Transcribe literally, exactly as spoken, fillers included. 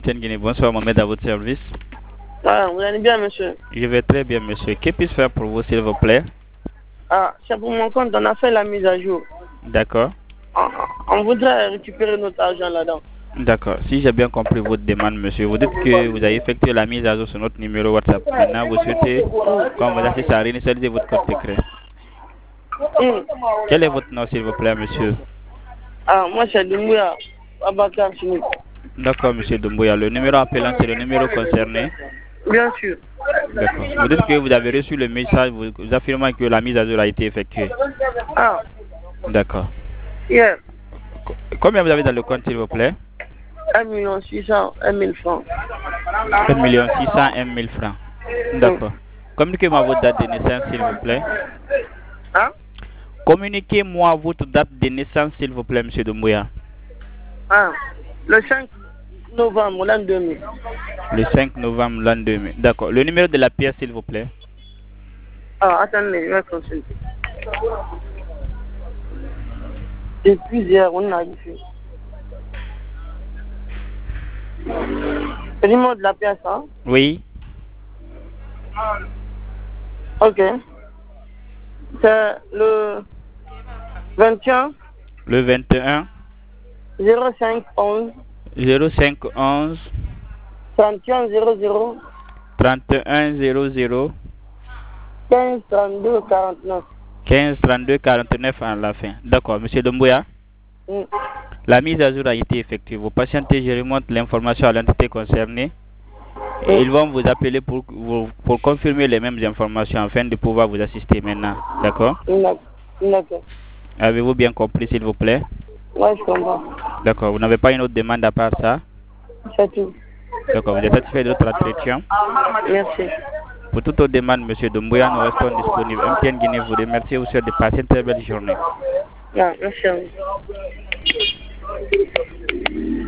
Guinée, bonsoir Mohamed, à votre service. Ah, vous allez bien, monsieur? Je vais très bien, monsieur. Que puis-je faire pour vous, s'il vous plaît? Ah, c'est pour mon compte, on a fait la mise à jour. D'accord. On, on voudrait récupérer notre argent là-dedans. D'accord. Si j'ai bien compris votre demande, monsieur, vous dites que vous avez effectué la mise à jour sur notre numéro WhatsApp. Maintenant, vous souhaitez qu'on vous assiste à réinitialiser votre code secret. Mm. Quel est votre nom, s'il vous plaît, monsieur? Ah, moi, c'est Doumbouya Abakar Chimik. D'accord, monsieur Doumbouya. Le numéro appelant, c'est le numéro concerné. Bien sûr. D'accord. Vous dites que vous avez reçu le message, vous, vous affirmant que la mise à jour a été effectuée. Ah, D'accord. yeah. Combien vous avez dans le compte, s'il vous plaît? un million six cent, un mille francs. un million six cent, un mille francs. D'accord. Communiquez-moi votre date de naissance, s'il vous plaît. Hein? Communiquez-moi votre date de naissance, s'il vous plaît, monsieur Doumbouya. Ah, le cinq novembre, l'an deux mille. Le cinq novembre, l'an deux mille. D'accord. Le numéro de la pièce, s'il vous plaît. Ah, attendez, je vais consulter. Depuis hier, on a fait. Le numéro de la pièce, hein? Oui. Ok. C'est le vingt et un. Le vingt et un. zéro cinq onze. zéro cinq onze. trente et un zéro zéro. trente et un zéro zéro. quinze trente-deux quarante-neuf. quinze trente-deux quarante-neuf à la fin. D'accord, monsieur Doumbouya. Mm. La mise à jour a été effectuée. Vous patientez, je remonte l'information à l'entité concernée. Et Mm. ils vont vous appeler pour, pour, pour confirmer les mêmes informations afin de pouvoir vous assister maintenant. D'accord? D'accord. Avez-vous bien compris, s'il vous plaît? Ouais, je comprends. D'accord. Vous n'avez pas une autre demande à part ça? C'est tout. D'accord. Vous êtes satisfait de notre entretien? Merci. Pour toute autre demande, monsieur Doumbouya, nous restons disponibles. M T N Guinée vous remercie et vous souhaite de passer une très belle journée. Ah, merci à vous.